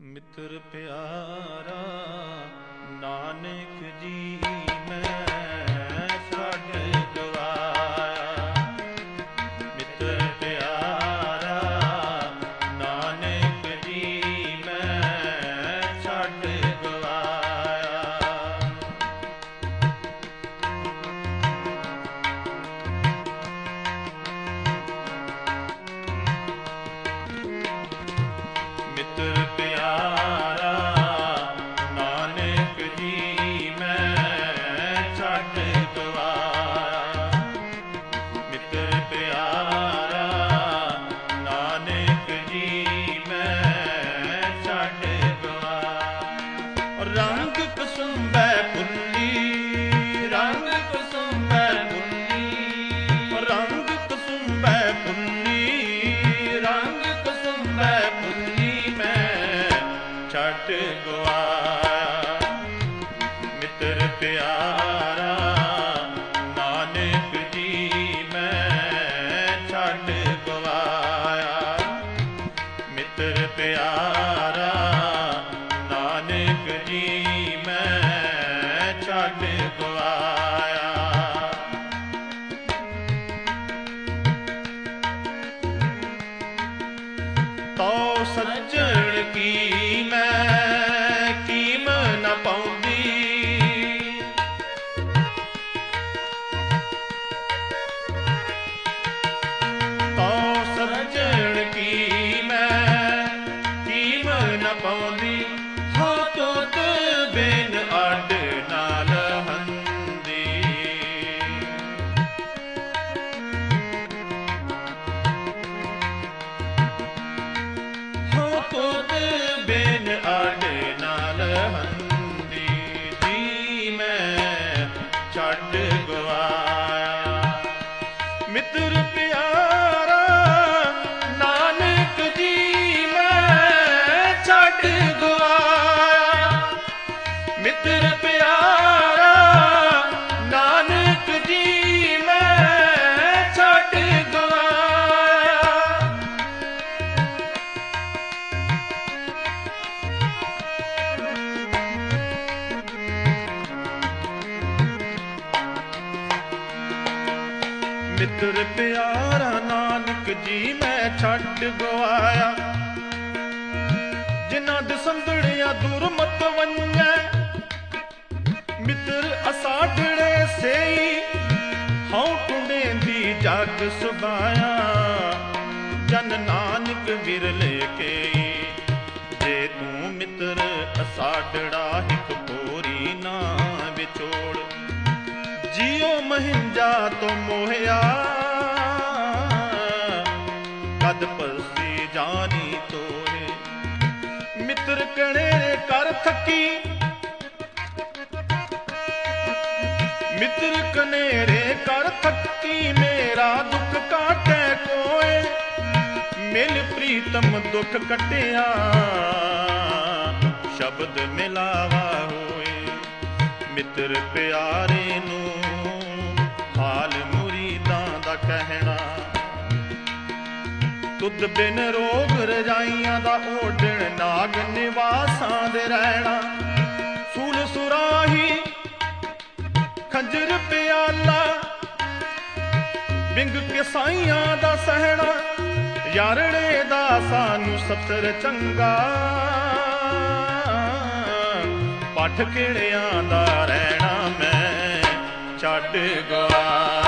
ਮਿੱਤਰ ਪਿਆਰਾ ਨਾਨਕ ਜੀ ਮੈਂ ਛੱਡ ਗਵਾਇਆ। ਮਿੱਤਰ ਪਿਆਰਾ ਨਾਨਕ ਜੀ ਮੈਂ ਛੱਡ ਗਵਾਇਆ। ਮਿੱਤਰ ਪਿਆਰਾ ਨਾਨਕ ਜੀ ਮੈਂ ਛੱਡ ਗਵਾਇਆ। ਮਿੱਤਰ ਪਿਆਰਾ ਨਾਨਕ ਜੀ ਮੈਂ ਛੱਡ ਗਵਾਇਆ। ਰੰਗ ਕਸੁੰਬੈ ਪੁੰਨੀ ਰੰਗ ਕਸੁੰਬੈ ਪੁੰਨੀ ਰੰਗ ਕਸੁੰਬੈ ਪੁੰਨੀ ਰੰਗ ਕਸੁੰਬੈ ਪੁੰਨੀ ਛੱਡ ਗਵਾਇਆ। ਮਿੱਤਰ ਪਿਆਰਾ ਨਾਨਕ ਜੀ ਮੈਂ ਛੱਡ ਗਵਾਇਆ। ਮਿੱਤਰ ਪਿਆਰਾ ਨਾਨਕ ਜੀ ਮੈਂ ਛੱਡ ਗਵਾਇਆ। ਤੋ ਸੱਜਣ ਕੀ ਮੈਂ ਕੀਮ ਨ ਪਾਉਂਦੀ। ਤੋ ਸੱਜਣ ਕੀ ਮੈਂ ਕੀਮ ਨ ਪਾਉਂਦੀ। ਹੋ ਤੁਧ ਬਿਨ ਅੱਡ ਨਾਲ ਹੰਦੀ। ਹੋ ਤੁਧ ਬਿਨ ਅੱਡ ਨਾਲ ਹੰਦੀ ਜੀ ਮੈਂ ਛੱਡ ਗਵਾਇਆ। ਮਿੱਤਰ ਪਿਆਰਾ ਨਾਨਕ ਜੀ ਮੈਂ ਛੱਡ ਗਵਾਇਆ। ਮਿੱਤਰ ਪਿਆਰਾ ਨਾਨਕ ਜੀ ਮੈਂ ਛੱਡ ਗਵਾਇਆ। ਮਿੱਤਰ ਪਿਆਰਾ ਨਾਨਕ ਜੀ ਮੈਂ ਛੱਡ ਗਵਾਇਆ। ਜਿਨ੍ਹਾਂ ਦੇ ਸੰਦੜਿਆ ਦੁਰਮਤ ਵੰਜੈ। ਮਿੱਤਰ ਅਸਾਢੜੇ ਸੇਈ ਹਉ ਟੁੰਡੇਂਦੀ ਜਗ ਸੁਭਾਇਆ। ਜਨ ਨਾਨਕ ਵਿਰਲੇ ਕੇਈ ਜੇ ਤੂੰ ਮਿੱਤਰ ਅਸਾਢੜਾ ਹਿਕ ਪੋਰੀ ਨਾ ਵਿਛੋੜ। ਜਿਉ ਮਹਿੰਜਾ ਤੋਂ ਮੋਹਿਆ ਕਦ ਪਰਸੀ ਜਾਨੀ ਤੋਰੇ। ਮਿੱਤਰ ਕਣੇਰੇ ਕਰ ਥੱਕੀ ਮਿੱਤਰ ਕਨੇਰੇ ਕਰ ਥੱਕੀ। ਮੇਰਾ ਦੁੱਖ ਕਾਟੈ ਕੋਏ ਮਿਲ ਪ੍ਰੀਤਮ ਦੁੱਖ ਕਟਿਆ। ਸ਼ਬਦ ਮਿਲਾਵਾ ਹੋਏ ਮਿੱਤਰ ਪਿਆਰੇ ਨੂੰ ਹਾਲ ਮੁਰੀਦਾਂ ਦਾ ਕਹਿਣਾ। ਤੁਧ ਬਿਨ ਰੋਗ ਰਜਾਈਆਂ ਦਾ ਓਢਣ ਨਾਗ ਨਿਵਾਸਾਂ ਦੇ ਰਹਿਣਾ। ਸੂਲ ਸੁਰਾਹੀ ਖੰਜਰ ਪਿਆਲਾ ਬਿੰਗ ਕੇ ਸਾਈਆਂ ਦਾ ਸਹਿਣਾ। ਯਾਰੜੇ ਦਾ ਸਾਨੂੰ ਸਤਰ ਚੰਗਾ ਪੱਠ ਕਿਹੜਿਆਂ ਦਾ ਰਹਿਣਾ ਮੈਂ ਛੱਡ ਗਵਾਇਆ।